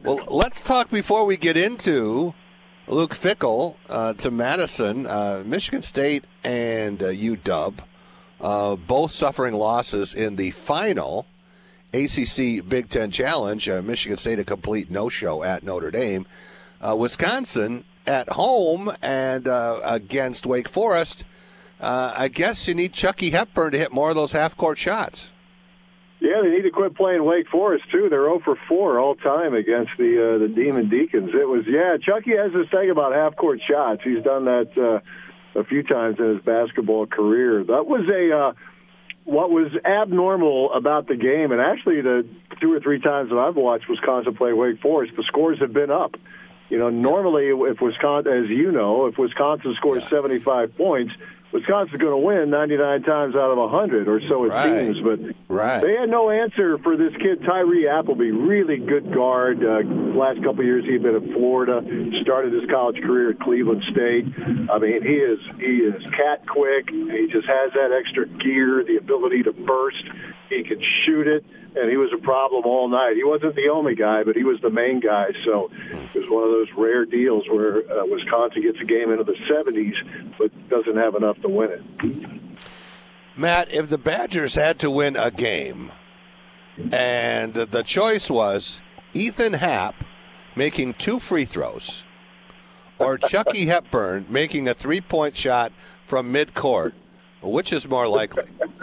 Well, let's talk before we get into Luke Fickell to Madison. Michigan State and UW both suffering losses in the final ACC Big Ten Challenge. Michigan State a complete no-show at Notre Dame. Wisconsin at home and against Wake Forest. I guess you need Chucky Hepburn to hit more of those half-court shots. Yeah, they need to quit playing Wake Forest, too. They're 0 for 4 all time against the Demon Deacons. Chucky has this thing about half-court shots. He's done that a few times in his basketball career. That was what was abnormal about the game, and actually the 2 or 3 times that I've watched Wisconsin play Wake Forest, the scores have been up. Normally, if Wisconsin scores 75 points, Wisconsin's going to win 99 times out of 100, or so it seems. But they had no answer for this kid, Tyree Appleby. Really good guard. Last couple of years he'd been at Florida. Started his college career at Cleveland State. I mean, he is cat quick. He just has that extra gear, the ability to burst. He can shoot it, and he was a problem all night. He wasn't the only guy, but he was the main guy. So it was one of those rare deals where Wisconsin gets a game into the 70s but doesn't have enough to win it. Matt, if the Badgers had to win a game, and the choice was Ethan Happ making 2 free throws or Chucky Hepburn making a 3-point shot from midcourt, which is more likely?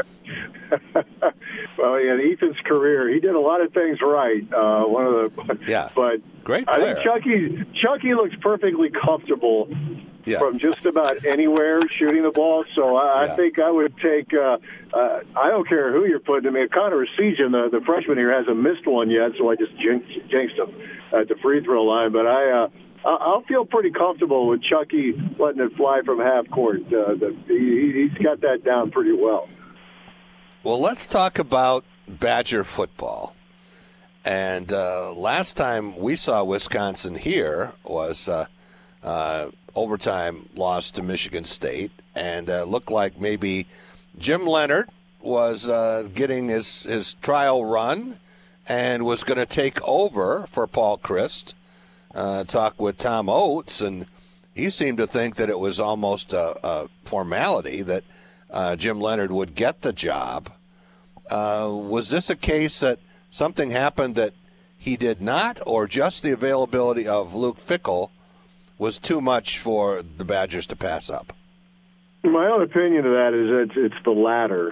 Well, in Ethan's career, he did a lot of things right. But great player. I think Chucky looks perfectly comfortable from just about anywhere shooting the ball. So I think I would take. I don't care who you're putting him in. Connor Essegian, the freshman here, hasn't missed one yet, so I just jinxed him at the free throw line. But I'll feel pretty comfortable with Chucky letting it fly from half court. He's got that down pretty well. Well, let's talk about Badger football. And last time we saw Wisconsin here was overtime loss to Michigan State, and looked like maybe Jim Leonard was getting his trial run and was going to take over for Paul Chryst. Talk with Tom Oates, and he seemed to think that it was almost a formality that Jim Leonard would get the job. Was this a case that something happened that he did not, or just the availability of Luke Fickell was too much for the Badgers to pass up? My own opinion of that is it's the latter.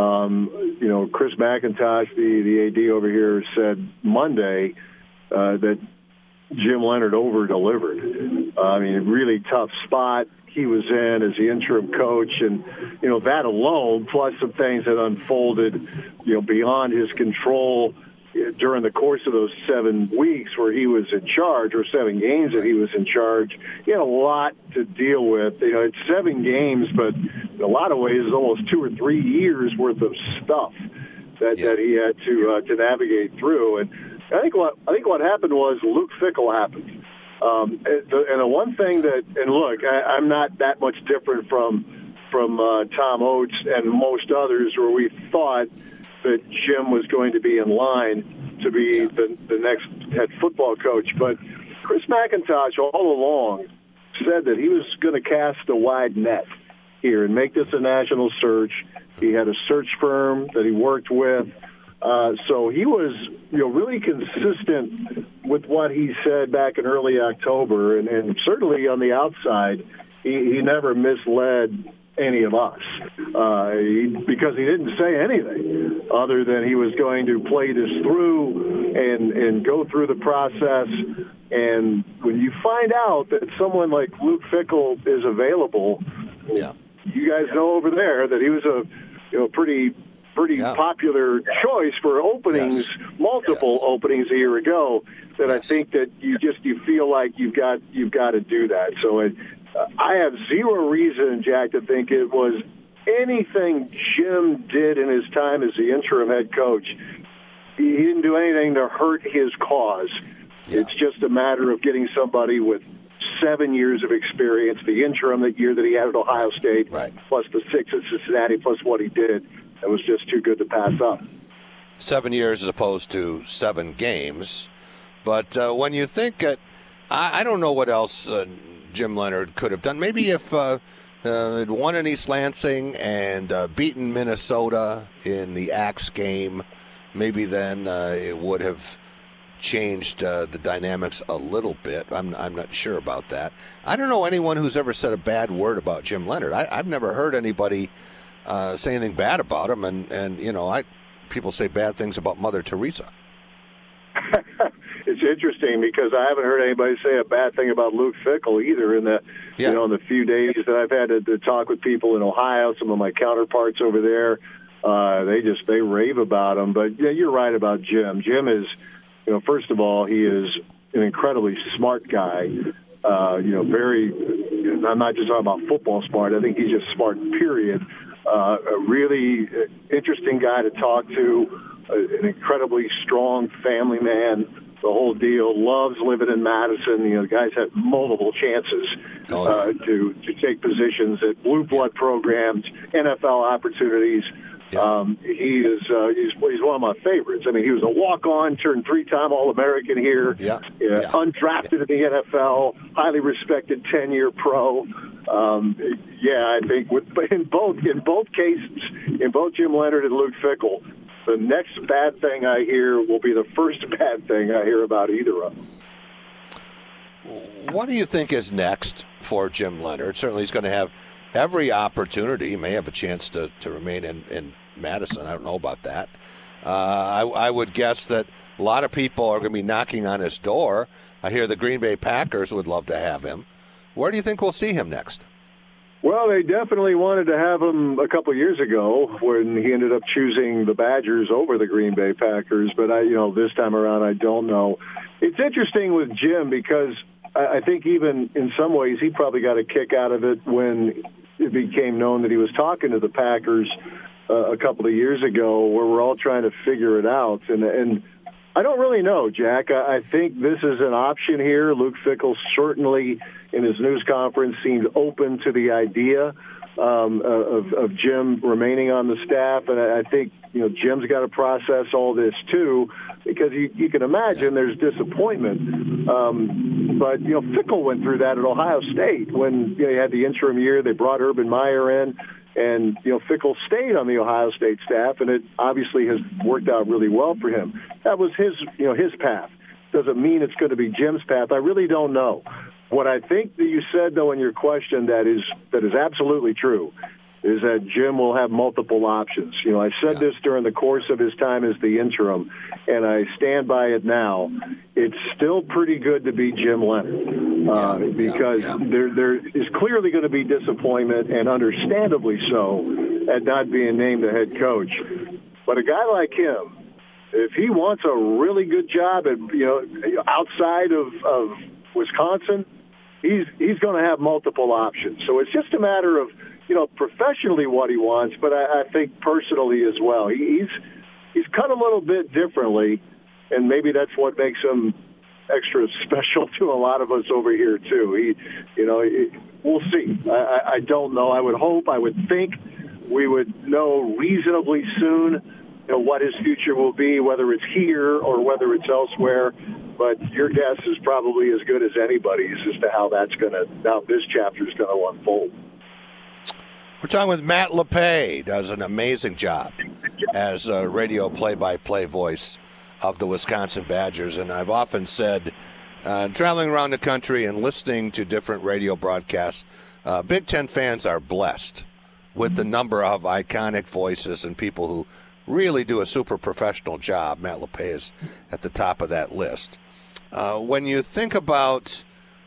Chris McIntosh, the AD over here, said Monday that Jim Leonard over-delivered. Really tough spot he was in as the interim coach, and that alone, plus some things that unfolded beyond his control during the course of those 7 weeks where he was in charge, or 7 games that he was in charge. He had a lot to deal with. It's 7 games, but in a lot of ways it's almost 2 or 3 years worth of stuff that he had to navigate through. And I think what happened was Luke Fickell happened. And the one thing that, and look, I'm not that much different from Tom Oates and most others, where we thought that Jim was going to be in line to be the next head football coach. But Chris McIntosh all along said that he was going to cast a wide net here and make this a national search. He had a search firm that he worked with. So he was, really consistent with what he said back in early October, and certainly on the outside, he never misled any of us because he didn't say anything other than he was going to play this through and go through the process. And when you find out that someone like Luke Fickell is available, you guys know over there that he was a pretty popular choice for openings, multiple openings a year ago. That I think that you feel like you've got to do that. So I have zero reason, Jack, to think it was anything Jim did in his time as the interim head coach. He didn't do anything to hurt his cause. It's just a matter of getting somebody with 7 years of experience, the interim that year that he had at Ohio State, plus the 6 at Cincinnati, plus what he did. That was just too good to pass up. 7 years as opposed to 7 games. But when you think that, I don't know what else Jim Leonhard could have done. Maybe if had won in East Lansing and beaten Minnesota in the Axe game, maybe then it would have changed the dynamics a little bit. I'm not sure about that. I don't know anyone who's ever said a bad word about Jim Leonhard. I've never heard anybody say anything bad about him, and people say bad things about Mother Teresa. It's interesting because I haven't heard anybody say a bad thing about Luke Fickell either in the in the few days that I've had to talk with people in Ohio, some of my counterparts over there. They rave about him. But yeah, you're right about Jim. Jim is, first of all, he is an incredibly smart guy. Very. I'm not just talking about football smart. I think he's just smart. Period. A really interesting guy to talk to. An incredibly strong family man. The whole deal. Loves living in Madison. The guys have multiple chances to take positions at blue blood programs, NFL opportunities. Yeah. He's one of my favorites. I mean, he was a walk-on, turned 3-time All-American here. Undrafted in the NFL, highly respected 10-year pro. I think in both cases, in both Jim Leonhard and Luke Fickell, the next bad thing I hear will be the first bad thing I hear about either of them. What do you think is next for Jim Leonhard? Certainly he's going to have every opportunity. He may have a chance to remain in Madison. I don't know about that. I would guess that a lot of people are going to be knocking on his door. I hear the Green Bay Packers would love to have him. Where do you think we'll see him next? Well, they definitely wanted to have him a couple of years ago when he ended up choosing the Badgers over the Green Bay Packers. But this time around, I don't know. It's interesting with Jim because I think even in some ways he probably got a kick out of it when it became known that he was talking to the Packers a couple of years ago, where we're all trying to figure it out. And I don't really know, Jack. I think this is an option here. Luke Fickell certainly in his news conference seemed open to the idea of Jim remaining on the staff. And I think, Jim's got to process all this too, because you can imagine there's disappointment. But Fickell went through that at Ohio State when he had the interim year. They brought Urban Meyer in. And, Fickell stayed on the Ohio State staff, and it obviously has worked out really well for him. That was his path. Doesn't mean it's going to be Jim's path. I really don't know. What I think that you said, though, in your question that is absolutely true is that Jim will have multiple options. I said this during the course of his time as the interim, and I stand by it now. It's still pretty good to be Jim Leonhard because there is clearly going to be disappointment, and understandably so, at not being named the head coach. But a guy like him, if he wants a really good job at outside of Wisconsin, he's going to have multiple options. So it's just a matter of professionally what he wants, but I think personally as well. He's cut a little bit differently, and maybe that's what makes him extra special to a lot of us over here too. We'll see. I don't know. I would think we would know reasonably soon what his future will be, whether it's here or whether it's elsewhere. But your guess is probably as good as anybody's as to how this chapter is going to unfold. We're talking with Matt LePay. Does an amazing job as a radio play-by-play voice of the Wisconsin Badgers. And I've often said, traveling around the country and listening to different radio broadcasts, Big Ten fans are blessed with the number of iconic voices and people who really do a super professional job. Matt LePay is at the top of that list. When you think about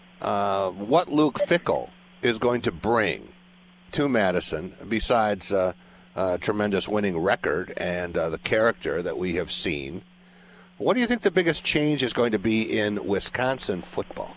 what Luke Fickell is going to bring to Madison, besides a tremendous winning record and the character that we have seen, what do you think the biggest change is going to be in Wisconsin football?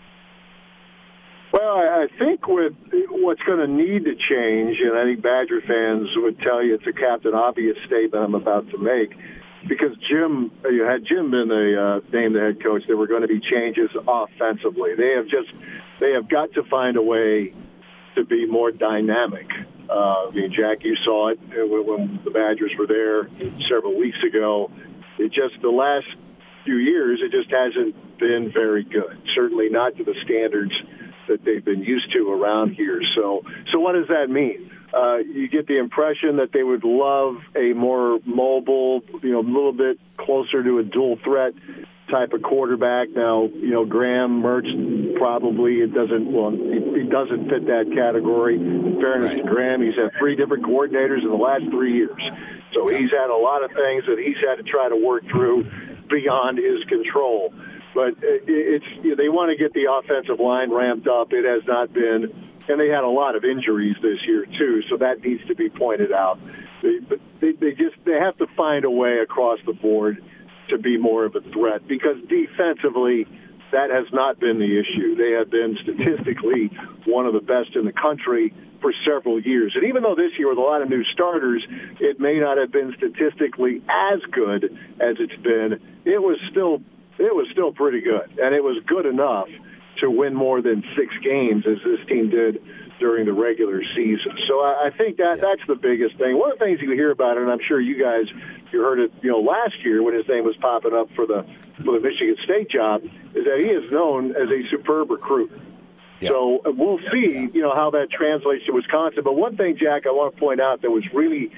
Well, I think with what's going to need to change, and I think Badger fans would tell you it's a Captain Obvious statement I'm about to make, because had Jim been named the head coach, there were going to be changes offensively. They have got to find a way to be more dynamic. Jack, you saw it when the Badgers were there several weeks ago. The last few years, it just hasn't been very good. Certainly not to the standards that they've been used to around here. So what does that mean? You get the impression that they would love a more mobile, a little bit closer to a dual threat type of quarterback. Now, Graham Mertz probably he doesn't fit that category. In fairness to Graham, he's had 3 different coordinators in the last 3 years. So he's had a lot of things that he's had to try to work through beyond his control. But they want to get the offensive line ramped up. It has not been, and they had a lot of injuries this year too, so that needs to be pointed out. They have to find a way across the board to be more of a threat, because defensively that has not been the issue. They have been statistically one of the best in the country for several years. And even though this year with a lot of new starters, it may not have been statistically as good as it's been, it was still pretty good. And it was good enough to win more than 6 games as this team did during the regular season. So I think that's the biggest thing. One of the things you hear about it, and I'm sure you heard it, last year when his name was popping up for the Michigan State job, is that he is known as a superb recruiter. Yeah. So we'll see, how that translates to Wisconsin. But one thing, Jack, I want to point out that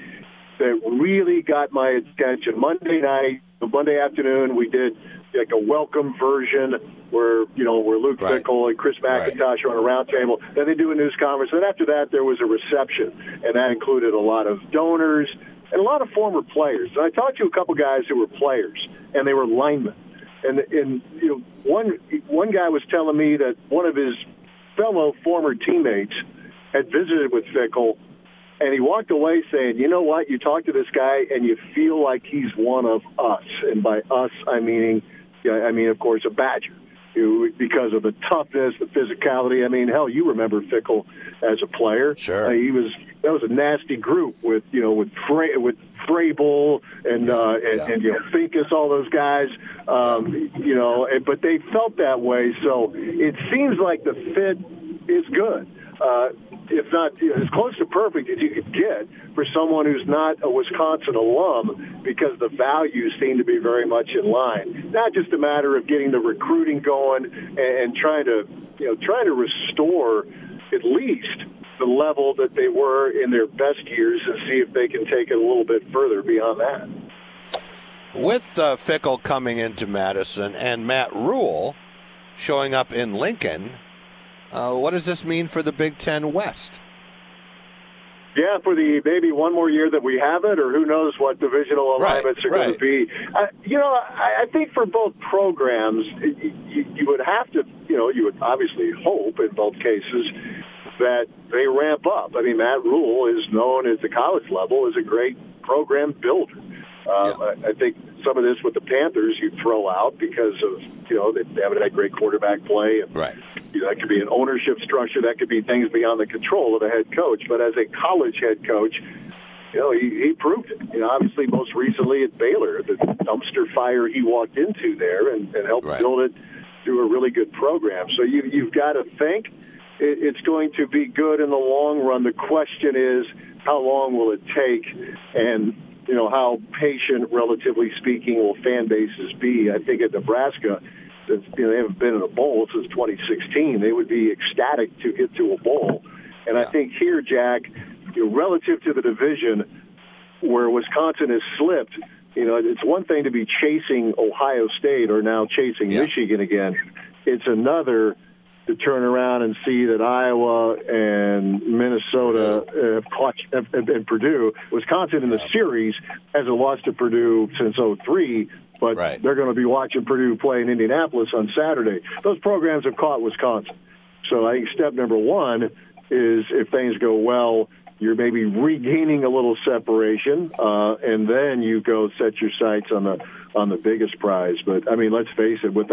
really got my attention. Monday afternoon, we did like a welcome version where Luke Fickell and Chris McIntosh are on a round table. Then they do a news conference. Then after that, there was a reception, and that included a lot of donors and a lot of former players. And I talked to a couple guys who were players, and they were linemen. And one guy was telling me that one of his fellow former teammates had visited with Fickell, and he walked away saying, you know what, you talk to this guy and you feel like he's one of us. And by us, I mean, of course, a Badger, because of the toughness, the physicality. I mean, hell, you remember Fickell as a player. Sure. That was a nasty group with Vrabel and Finkus, all those guys, but they felt that way. So it seems like the fit is good. If not as close to perfect as you could get for someone who's not a Wisconsin alum, because the values seem to be very much in line. Not just a matter of getting the recruiting going and trying to restore at least the level that they were in their best years and see if they can take it a little bit further beyond that. With Fickell coming into Madison and Matt Rule showing up in Lincoln, what does this mean for the Big Ten West? Yeah, for the maybe one more year that we have it, or who knows what divisional alignments are going to be. I think for both programs, you would have to, you would obviously hope in both cases that they ramp up. I mean, Matt Rule is known at the college level as a great program builder. I think some of this with the Panthers you throw out because of, they haven't had great quarterback play. And, that could be an ownership structure. That could be things beyond the control of the head coach. But as a college head coach, he proved it. Obviously, most recently at Baylor, the dumpster fire he walked into there and helped build it to a really good program. So you've got to think it's going to be good in the long run. The question is, how long will it take? And how patient, relatively speaking, will fan bases be? I think at Nebraska, since they haven't been in a bowl since 2016, they would be ecstatic to get to a bowl. And I think here, Jack, relative to the division where Wisconsin has slipped, it's one thing to be chasing Ohio State or now chasing Michigan again. It's another to turn around and see that Iowa and Minnesota and Purdue. Wisconsin in the series hasn't lost to Purdue since 2003, but they're going to be watching Purdue play in Indianapolis on Saturday. Those programs have caught Wisconsin. So I think step number one is, if things go well, you're maybe regaining a little separation, and then you go set your sights on the biggest prize. But I mean, let's face it. With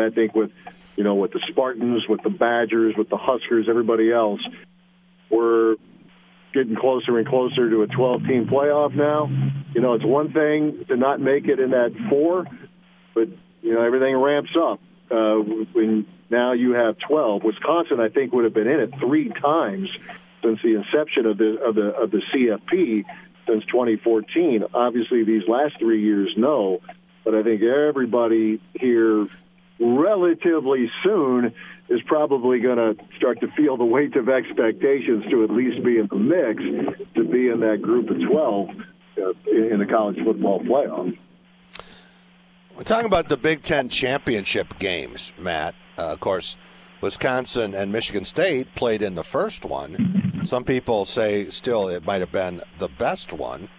the Spartans, with the Badgers, with the Huskers, everybody else, we're getting closer and closer to a 12-team playoff now. It's one thing to not make it in that 4, but everything ramps up when now you have 12. Wisconsin, I think, would have been in it 3 times since the inception of the CFP since 2014. Obviously, these last 3 years, no. but I think everybody here relatively soon is probably going to start to feel the weight of expectations to at least be in the mix, to be in that group of 12 in the college football playoff. We're talking about the Big Ten championship games, Matt. Of course, Wisconsin and Michigan State played in the first one. Some people say still it might have been the best one.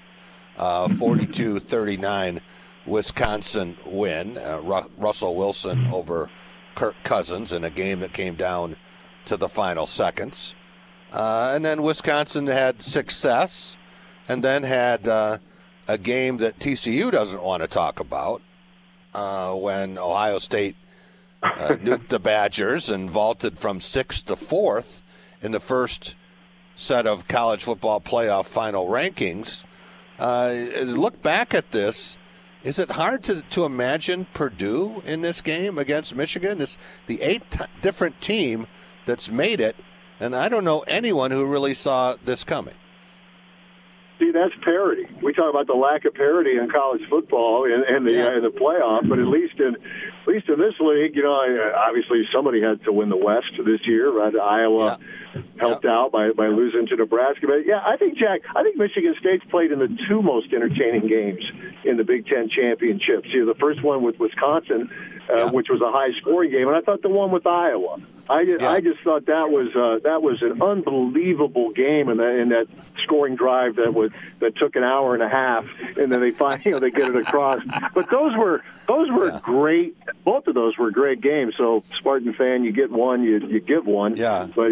42-39 Wisconsin win. Russell Wilson over Kirk Cousins in a game that came down to the final seconds. And then Wisconsin had success and then had a game that TCU doesn't want to talk about when Ohio State nuked the Badgers and vaulted from 6th to 4th in the first set of college football playoff final rankings. Look back at this. Is it hard to imagine Purdue in this game against Michigan? It's the 8th different team that's made it, and I don't know anyone who really saw this coming. See, that's parity. We talk about the lack of parity in college football and the playoff, but at least in this league, obviously somebody had to win the West this year, right? Iowa helped out by losing to Nebraska. But yeah, I think Michigan State's played in the two most entertaining games in the Big Ten championships. The first one with Wisconsin, which was a high-scoring game, and I thought the one with Iowa. I just thought that was an unbelievable game, and that scoring drive that took an hour and a half, and then they they get it across. But those were great. Both of those were great games. So Spartan fan, you get one, you give one. Yeah. But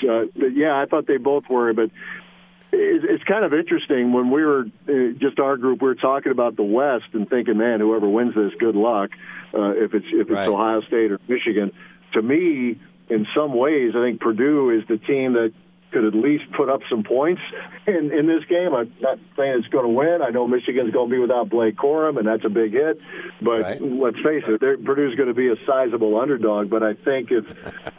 I thought they both were. But it's kind of interesting when we were just our group. We were talking about the West and thinking, man, whoever wins this, good luck. If it's right. Ohio State or Michigan, to me, in some ways, I think Purdue is the team that could at least put up some points in this game. I'm not saying it's going to win. I know Michigan's going to be without Blake Corum, and that's a big hit. But right. Let's face it, Purdue's going to be a sizable underdog. But I think if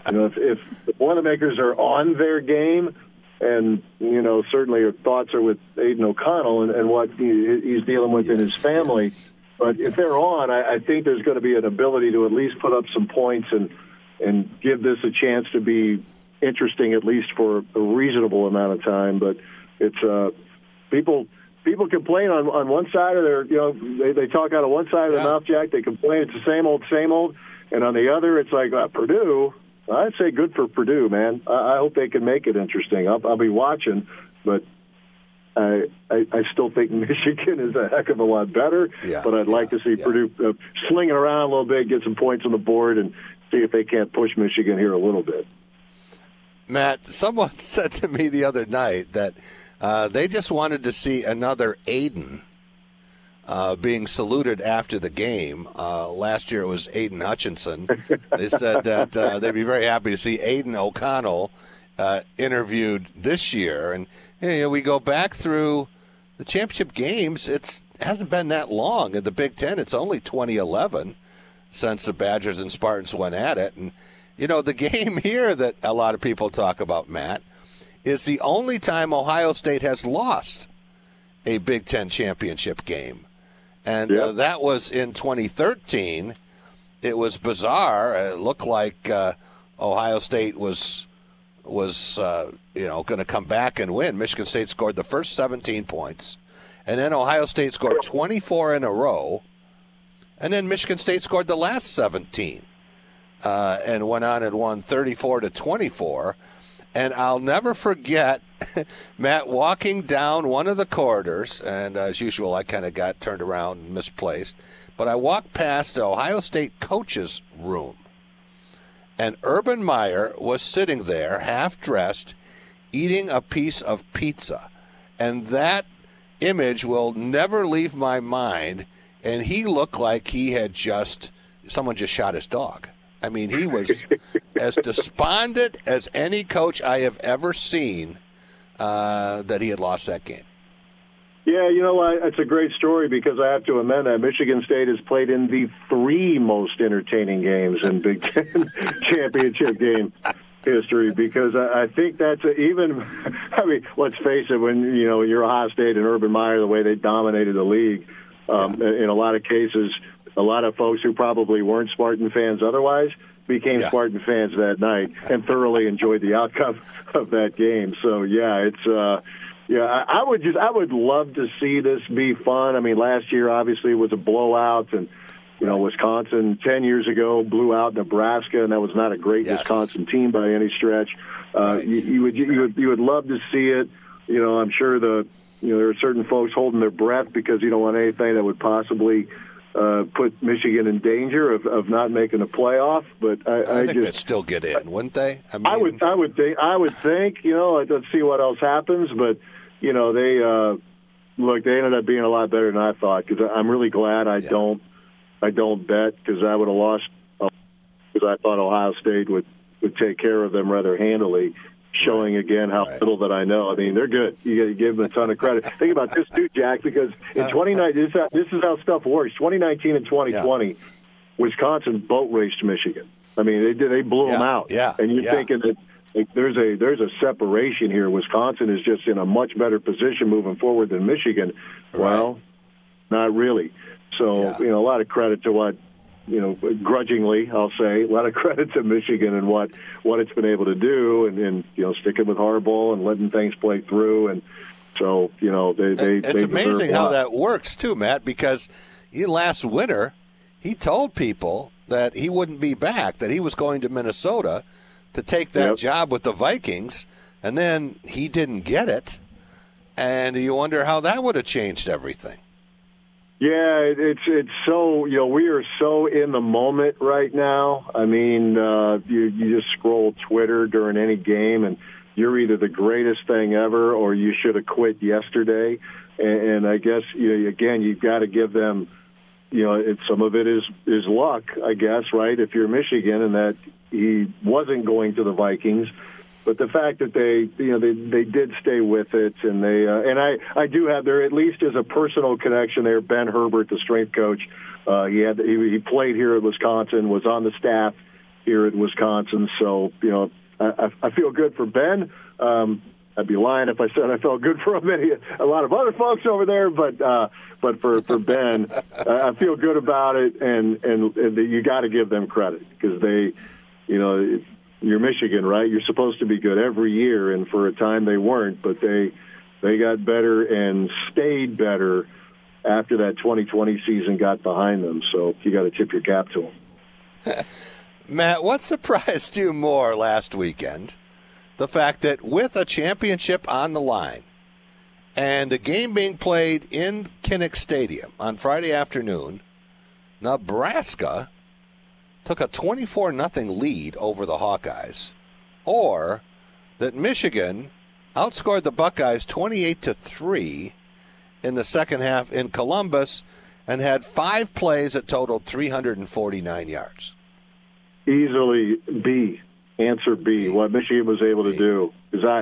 the Boilermakers are on their game, and certainly your thoughts are with Aiden O'Connell and what he's dealing with in his family. Yes. But if they're on, I think there's going to be an ability to at least put up some points and give this a chance to be interesting, at least for a reasonable amount of time. But it's people complain on one side of their, they talk out of one side of their mouth, Jack. They complain it's the same old, and on the other, it's like Purdue. I'd say good for Purdue, man. I hope they can make it interesting. I'll be watching, but I still think Michigan is a heck of a lot better. Yeah, but I'd like to see Purdue slinging around a little bit, get some points on the board, and see if they can't push Michigan here a little bit. Matt, someone said to me the other night that they just wanted to see another Aiden being saluted after the game. Last year it was Aiden Hutchinson. They said that they'd be very happy to see Aiden O'Connell interviewed this year. And we go back through the championship games. It hasn't been that long in the Big Ten. It's only 2011 since the Badgers and Spartans went at it. And the game here that a lot of people talk about, Matt, is the only time Ohio State has lost a Big Ten championship game. And that was in 2013. It was bizarre. It looked like Ohio State was going to come back and win. Michigan State scored the first 17 points. And then Ohio State scored 24 in a row. And then Michigan State scored the last 17. And went on and won 34-24. And I'll never forget, Matt, walking down one of the corridors, and as usual, I kind of got turned around and misplaced, but I walked past the Ohio State coach's room, and Urban Meyer was sitting there, half-dressed, eating a piece of pizza. And that image will never leave my mind, and he looked like he had someone just shot his dog. I mean, he was as despondent as any coach I have ever seen that he had lost that game. Yeah, it's a great story because I have to amend that. Michigan State has played in the 3 most entertaining games in Big Ten championship game history because I think that's let's face it, when you're Ohio State and Urban Meyer, the way they dominated the league, in a lot of cases, a lot of folks who probably weren't Spartan fans otherwise became Spartan fans that night and thoroughly enjoyed the outcome of that game. So, I would love to see this be fun. I mean, last year obviously was a blowout, and Wisconsin 10 years ago blew out Nebraska, and that was not a great Wisconsin team by any stretch. You would love to see it. I'm sure there are certain folks holding their breath because you don't want anything that would possibly put Michigan in danger of not making a playoff. But I think they'd still get in, wouldn't they? I mean, I would think. Let's see what else happens. But they ended up being a lot better than I thought, because I'm really glad I don't bet, because I would have lost, because I thought Ohio State would take care of them rather handily, showing again how little that I know. I mean, they're good. You got to give them a ton of credit. Think about this too, Jack, because in 2019, this is how stuff works. 2019 and 2020, Wisconsin boat raced Michigan. I mean, they blew them out. Yeah. And you're thinking that there's a separation here. Wisconsin is just in a much better position moving forward than Michigan. Right. Well, not really. So, a lot of credit to what, grudgingly, I'll say, a lot of credit to Michigan and what it's been able to do, and sticking with Harbaugh and letting things play through. And so, it's amazing how that works too, Matt, because last winter he told people that he wouldn't be back, that he was going to Minnesota to take that job with the Vikings, and then he didn't get it, and you wonder how that would have changed everything. Yeah, it's so, we are so in the moment right now. I mean, you just scroll Twitter during any game, and you're either the greatest thing ever or you should have quit yesterday. And I guess, again, you've got to give them, some of it is luck, I guess, right? If you're Michigan, and that he wasn't going to the Vikings. But the fact that they did stay with it, and I do have there at least as a personal connection there. Ben Herbert, the strength coach, he played here at Wisconsin, was on the staff here at Wisconsin. So I feel good for Ben. I'd be lying if I said I felt good for a lot of other folks over there, but for Ben, I feel good about it, and you got to give them credit, because they, you're Michigan, right? You're supposed to be good every year, and for a time they weren't, but they got better and stayed better after that 2020 season got behind them. So you got to tip your cap to them. Matt, what surprised you more last weekend? The fact that with a championship on the line and the game being played in Kinnick Stadium on Friday afternoon, Nebraska took a 24-0 lead over the Hawkeyes, or that Michigan outscored the Buckeyes 28-3 in the second half in Columbus and had 5 plays that totaled 349 yards. Easily B. Answer B, what Michigan was able to do. Because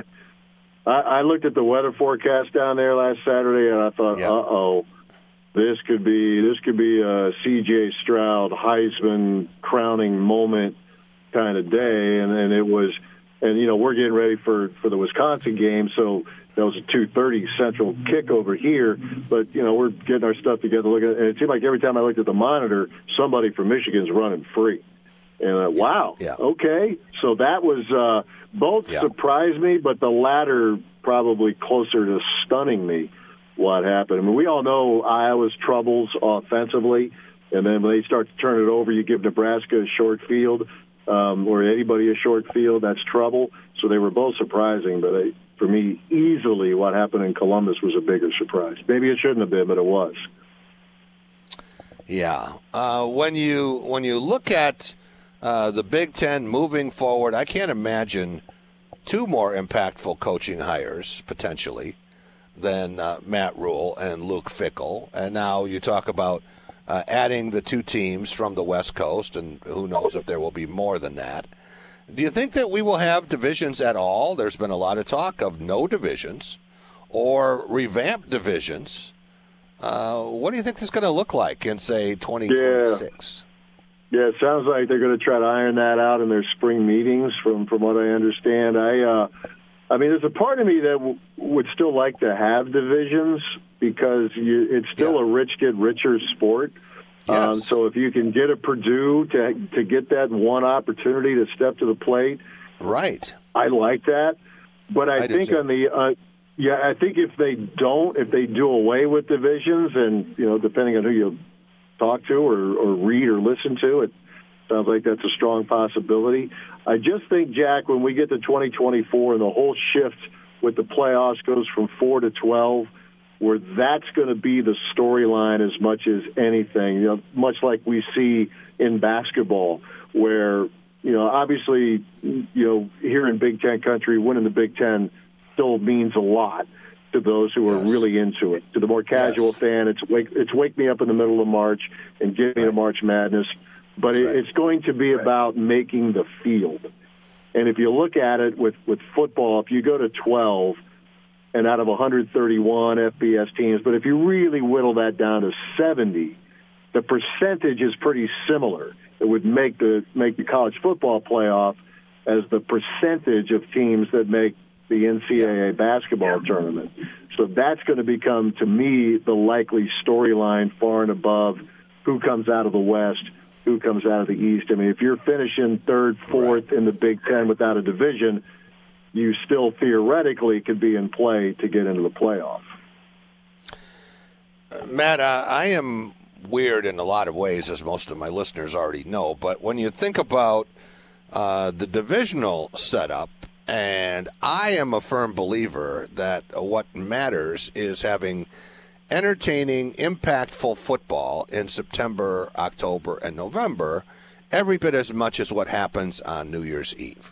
I looked at the weather forecast down there last Saturday, and I thought, this could be a C.J. Stroud Heisman crowning moment kind of day, and it was. And we're getting ready for the Wisconsin game, so that was a 2:30 Central kick over here. But we're getting our stuff together. And it seemed like every time I looked at the monitor, somebody from Michigan's running free. And wow, okay. So that was both surprised me, but the latter probably closer to stunning me. What happened? I mean, we all know Iowa's troubles offensively, and then when they start to turn it over, you give Nebraska a short field, or anybody a short field, that's trouble. So they were both surprising, but for me, easily what happened in Columbus was a bigger surprise. Maybe it shouldn't have been, but it was. Yeah. When you look at the Big Ten moving forward, I can't imagine 2 more impactful coaching hires, potentially, than Matt Rhule and Luke Fickell. And now you talk about adding the 2 teams from the West Coast, and who knows if there will be more than that. Do you think that we will have divisions at all? There's been a lot of talk of no divisions or revamped divisions. What do you think this is going to look like in, say, 2026? Yeah, it sounds like they're going to try to iron that out in their spring meetings, from what I understand. I mean, there's a part of me that would still like to have divisions, because it's still a rich get richer sport. Yes. So if you can get a Purdue to get that one opportunity to step to the plate, right? I like that. But I think too. on the I think if they do away with divisions, and depending on who you talk to or read or listen to, it sounds like that's a strong possibility. I just think, Jack, when we get to 2024 and the whole shift with the playoffs goes from 4 to 12, where that's going to be the storyline as much as anything, much like we see in basketball, where, obviously, here in Big Ten country, winning the Big Ten still means a lot to those who are really into it. To the more casual fan, it's wake me up in the middle of March and give me the March Madness. But it's going to be about making the field. And if you look at it with football, if you go to 12 and out of 131 FBS teams, but if you really whittle that down to 70, the percentage is pretty similar. It would make the college football playoff as the percentage of teams that make the NCAA basketball tournament. So that's going to become, to me, the likely storyline far and above who comes out of the West, who comes out of the East. I mean, if you're finishing third, fourth in the Big Ten without a division, you still theoretically could be in play to get into the playoff. Matt, I am weird in a lot of ways, as most of my listeners already know, but when you think about the divisional setup, and I am a firm believer that what matters is having entertaining, impactful football in September, October, and November, every bit as much as what happens on New Year's Eve.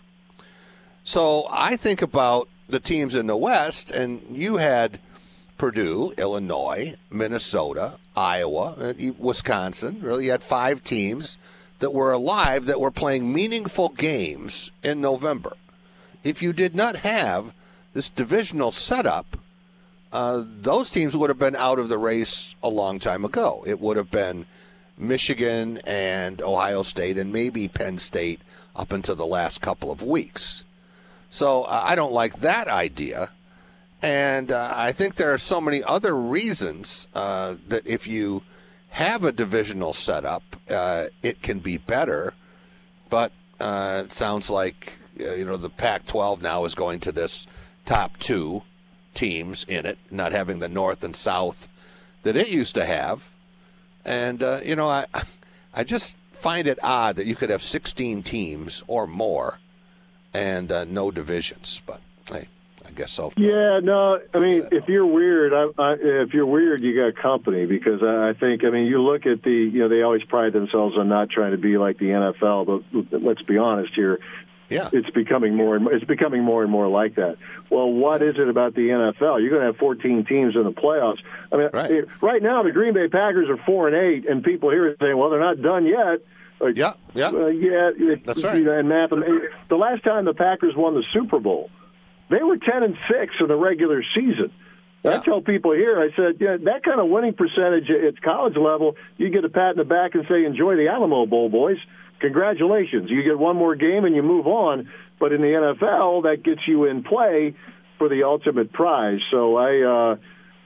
So I think about the teams in the West, and you had Purdue, Illinois, Minnesota, Iowa, Wisconsin. Really, you had 5 teams that were alive that were playing meaningful games in November. If you did not have this divisional setup, those teams would have been out of the race a long time ago. It would have been Michigan and Ohio State and maybe Penn State up until the last couple of weeks. So I don't like that idea. And I think there are so many other reasons that if you have a divisional setup, it can be better. But it sounds like the Pac-12 now is going to this top 2 teams in it, not having the North and South that it used to have. And, I just find it odd that you could have 16 teams or more and no divisions. But, hey, I guess so. Yeah, no, I mean, if you're weird, you got company, because I think, you look at they always pride themselves on not trying to be like the NFL, but let's be honest here. Yeah, it's becoming more and more like that. Well, what is it about the NFL? You're going to have 14 teams in the playoffs. I mean, right now the Green Bay Packers are 4-8, and people here are saying, "Well, they're not done yet." Yeah, that's right. And the last time the Packers won the Super Bowl, they were 10-6 in the regular season. I tell people here, I said, that kind of winning percentage at college level, you get a pat in the back and say, "Enjoy the Alamo Bowl, boys. Congratulations. You get one more game and you move on." But in the NFL, that gets you in play for the ultimate prize. So I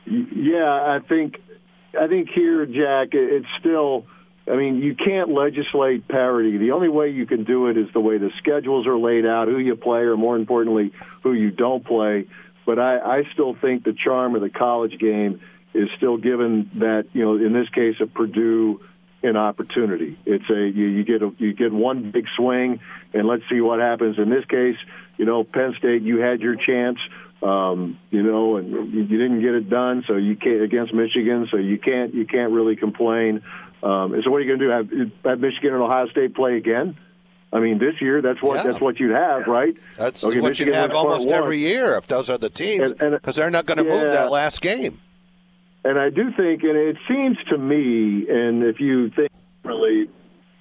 think here, Jack, it's still, you can't legislate parity. The only way you can do it is the way the schedules are laid out, who you play, or more importantly, who you don't play. But I still think the charm of the college game is still given that, in this case, a Purdue an opportunity. It's you get one big swing, and let's see what happens. In this case, Penn State, you had your chance, and you didn't get it done. So you can't against Michigan. So you can't really complain. So what are you going to do? Have Michigan and Ohio State play again? This year, that's what you'd have, right? That's what Michigan you'd have almost every year if those are the teams, because they're not going to move that last game. And I do think, and it seems to me, and if you think really,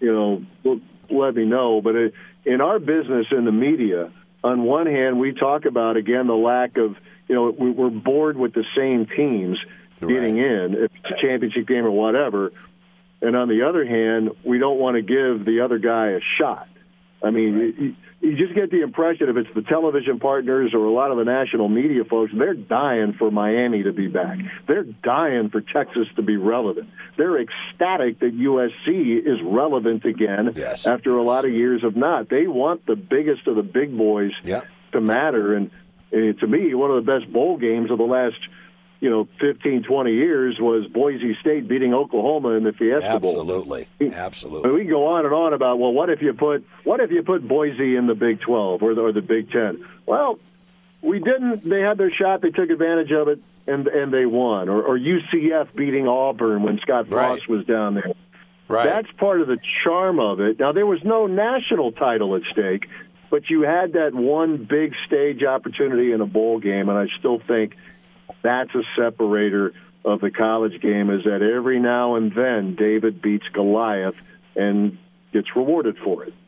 let me know, but in our business in the media, on one hand, we talk about, again, the lack of, we're bored with the same teams getting in, if it's a championship game or whatever. And on the other hand, we don't want to give the other guy a shot. you just get the impression if it's the television partners or a lot of the national media folks, they're dying for Miami to be back. They're dying for Texas to be relevant. They're ecstatic that USC is relevant again after a lot of years of not. They want the biggest of the big boys to matter. And to me, one of the best bowl games of the last 15, 20 years was Boise State beating Oklahoma in the Fiesta Bowl. Absolutely. We can go on and on about, well, what if you put Boise in the Big 12 or the Big 10? Well, we didn't. They had their shot. They took advantage of it, and they won. Or UCF beating Auburn when Scott Frost was down there. Right. That's part of the charm of it. Now, there was no national title at stake, but you had that one big stage opportunity in a bowl game, and I still think that's a separator of the college game, is that every now and then David beats Goliath and gets rewarded for it.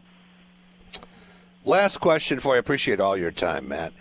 Last question for you. I appreciate all your time, Matt.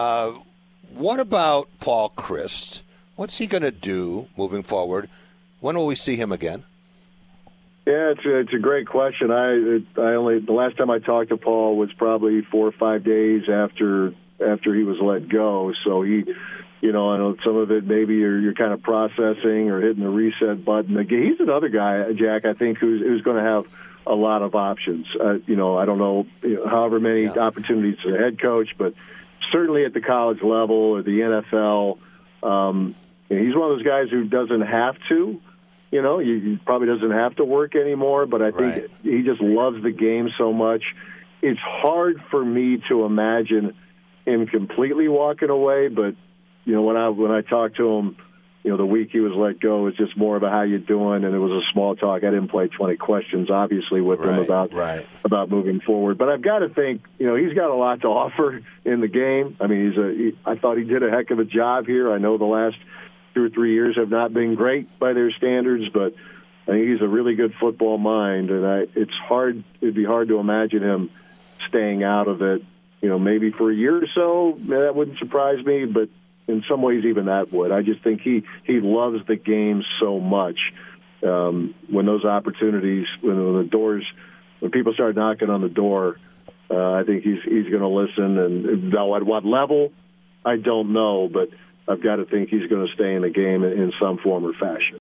What about Paul Chryst? What's he going to do moving forward? When will we see him again? Yeah, it's a great question. The last time I talked to Paul was probably 4 or 5 days after he was let go. So he, I know some of it maybe you're kind of processing or hitting the reset button. Again, he's another guy, Jack, I think, who's going to have a lot of options. I don't know, however many opportunities as a head coach, but certainly at the college level or the NFL, he's one of those guys who doesn't have to. He probably doesn't have to work anymore, but I think he just loves the game so much. It's hard for me to imagine him completely walking away, but when I talked to him, the week he was let go, it was just more about how you doing, and it was a small talk. I didn't play 20 questions, obviously, with him about moving forward. But I've got to think, he's got a lot to offer in the game. I mean, I thought he did a heck of a job here. I know the last 2 or 3 years have not been great by their standards, but I think he's a really good football mind, and it'd be hard to imagine him staying out of it. Maybe for a year or so, that wouldn't surprise me, but in some ways even that would. I just think he loves the game so much. When those opportunities, when people start knocking on the door, I think he's going to listen. And now at what level, I don't know, but I've got to think he's going to stay in the game in some form or fashion.